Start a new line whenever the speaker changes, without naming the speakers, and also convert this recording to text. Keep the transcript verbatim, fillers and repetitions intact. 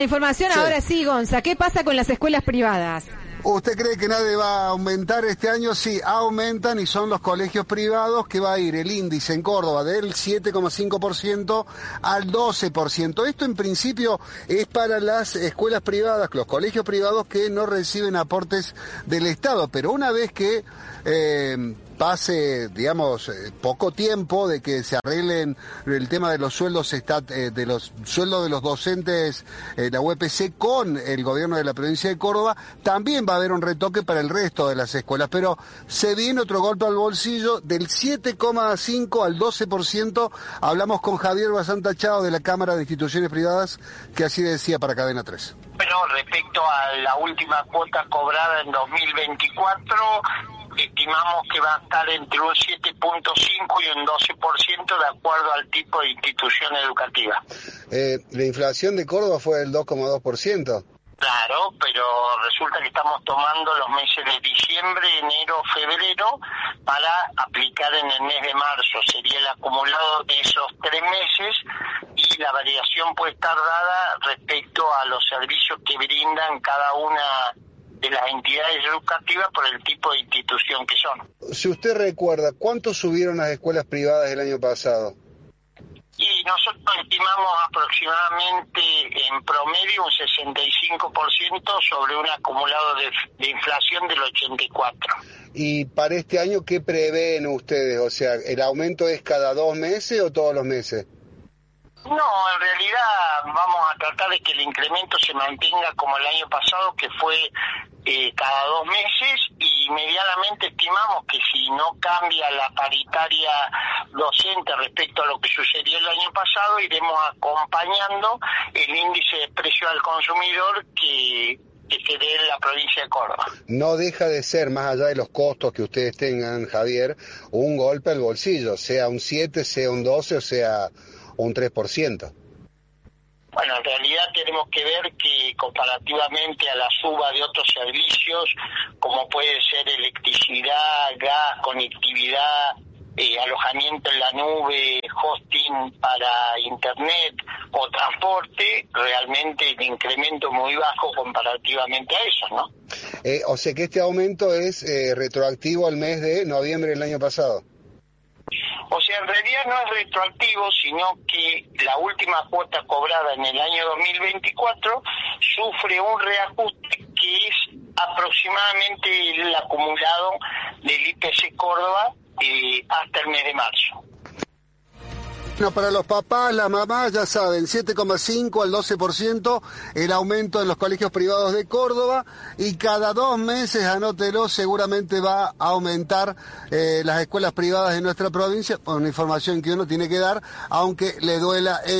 Información
Sí.
ahora sí, Gonza. ¿Qué pasa con las escuelas privadas?
¿Usted cree que nadie va a aumentar este año? Sí, aumentan y son los colegios privados que va a ir el índice en Córdoba del siete coma cinco por ciento al doce por ciento. Esto en principio es para las escuelas privadas, los colegios privados que no reciben aportes del Estado, pero una vez que eh, pase, digamos, eh, poco tiempo de que se arreglen el tema de los sueldos estat, eh, de los sueldos de los docentes, eh, la U E P C con el gobierno de la provincia de Córdoba, también va a haber un retoque para el resto de las escuelas, pero se viene otro golpe al bolsillo del siete coma cinco al doce por ciento. Hablamos con Javier Basanta Chao de la Cámara de Instituciones Privadas, que así decía para Cadena tres.
Bueno, respecto a la última cuota cobrada en dos mil veinticuatro, estimamos que va a estar entre un siete punto cinco y un doce por ciento de acuerdo al tipo de institución educativa.
Eh, la inflación de Córdoba fue del dos coma dos por ciento.
Claro, pero resulta que estamos tomando los meses de diciembre, enero, febrero para aplicar en el mes de marzo. Sería el acumulado de esos tres meses y la variación puede estar dada respecto a los servicios que brindan cada una de las entidades educativas por el tipo de institución que son.
Si usted recuerda, ¿cuánto subieron las escuelas privadas el año pasado?
Y nosotros estimamos aproximadamente en promedio un sesenta y cinco por ciento sobre un acumulado de, de inflación del ochenta y cuatro por ciento.
¿Y para este año qué prevén ustedes? O sea, ¿el aumento es cada dos meses o todos los meses?
No, en realidad vamos a tratar de que el incremento se mantenga como el año pasado, que fue eh, cada dos meses, y medianamente estimamos que si no cambia la paritaria docente respecto a lo que sucedió el año pasado, iremos acompañando el índice de precio al consumidor que, que se dé en la provincia de Córdoba.
No deja de ser, más allá de los costos que ustedes tengan, Javier, un golpe al bolsillo, sea un siete, sea un doce o sea un tres por ciento.
Bueno, en realidad tenemos que ver que comparativamente a la suba de otros servicios, como puede ser electricidad, gas, conectividad, eh, alojamiento en la nube, hosting para internet o transporte, realmente el incremento es muy bajo comparativamente a eso, ¿no?
Eh, o sea que este aumento es eh, retroactivo al mes de noviembre del año pasado.
O sea, en realidad no es retroactivo, sino que la última cuota cobrada en el año dos mil veinticuatro sufre un reajuste que es aproximadamente el acumulado del I P C Córdoba eh, hasta el mes de marzo.
Bueno, para los papás, las mamás, ya saben, siete coma cinco al doce por ciento el aumento en los colegios privados de Córdoba, y cada dos meses, anótelo, seguramente va a aumentar eh, las escuelas privadas de nuestra provincia, por una información que uno tiene que dar, aunque le duela.